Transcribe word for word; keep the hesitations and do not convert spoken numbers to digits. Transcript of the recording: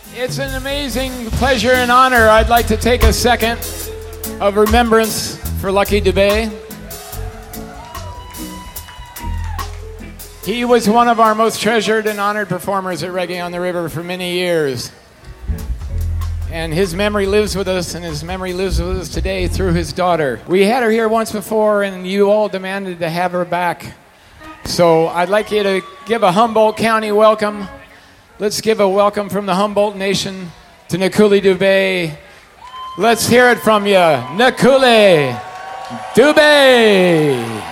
It's an amazing pleasure and honor. I'd like to take a second of remembrance for Lucky Dubé. He was one of our most treasured and honored performers at Reggae on the River for many years. And his memory lives with us, and his memory lives with us today through his daughter. We had her here once before, and you all demanded to have her back. So I'd like you to give a Humboldt County welcome. Let's give a welcome from the Humboldt Nation to Nakuli Dubé. Let's hear it from you, Nakuli Dubé.